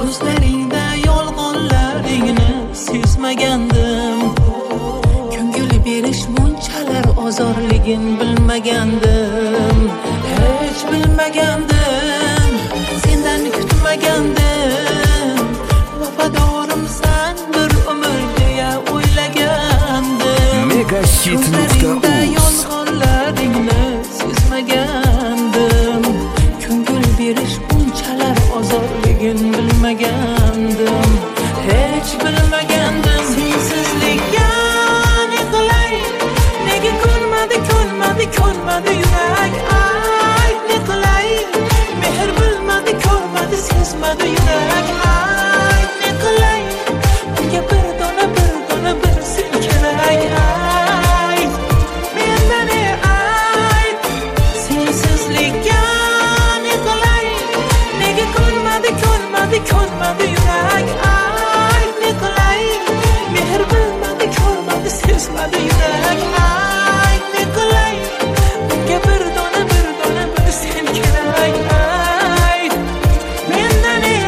Ko'zlaringda yolg'onlaringni sezmagandim. Ko'ngil berish bunchalar ozorligin bilmagandim. Hech bilmagandim, sendan kutmagandim. Vafadorimsan bir umr deya o'ylagandim. Megahit.uz yolg'onlaringni sezmagandim. Ko'ngil berish bunchalar ozorligin bilmagandim. Hech bilmagandim. Sensizlikka ne qilay? Nega ko'rmadi yurak? Ay, ne qilay? Mehr bilmadi, ko'rmadi, sezmadi yurak. Ay, ne qilay? Unga bir dona bir sen kerak. Ay, mendan ay, sensizlikka ne qilay? Nega ko'rmadi yurak? Ay, ne qilay? Mehr bilmadi, ko'rmadi, sezmadi yurak. Ay, ne qilay? Unga bir dona bir sen kerak. Ay, mendan ay.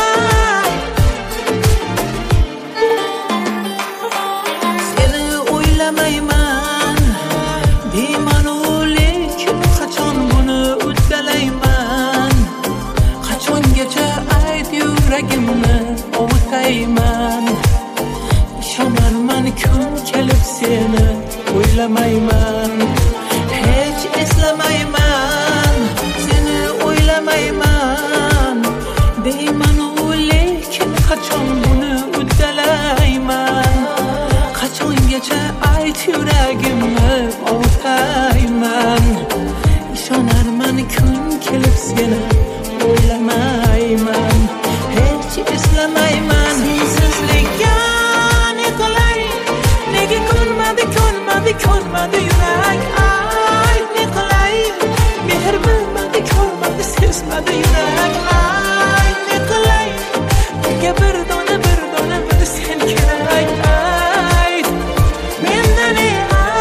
Seni o'ylamayman deyman, lekin qachon buni uddalayman? Qachongacha ayt yuragimni ovutayman? Ishonarman kun kelib seni o'ylamayman. Hech eslamayman, seni o'ylamayman deyman, lekin qachon buni uddalayman? Qachongacha ayt yuragimni ovutayman? Ishonarman kun kelib seni o'ylamayman. Hech eslamayman. Sensizlikka ne qilay? Nega ko'rmadi yurak? Ay, ne qilay? Mehr bilmadi, ko'rmadi, sezmadi yurak. Ay, ne qilay? Unga bir dona bir sen kerak. Ay, mendan ay.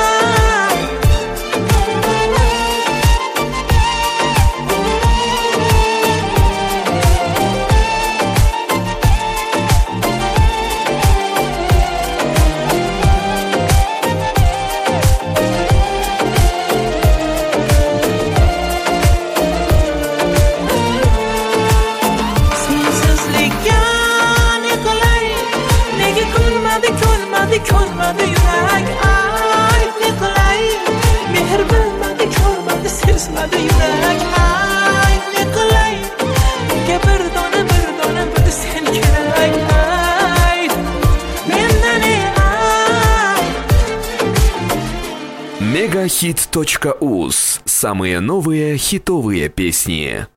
Sensizlikka ne qilay? Nega ko'rmadi yurak? Ay, ne qilay? Mehr bilmadi, ko'rmadi, sezmadi yurak. Ay, ne qilay? Unga bir dona bir sen kerak. Ay, mendan ay. Megahit.uz. Самые новые хитовые песни.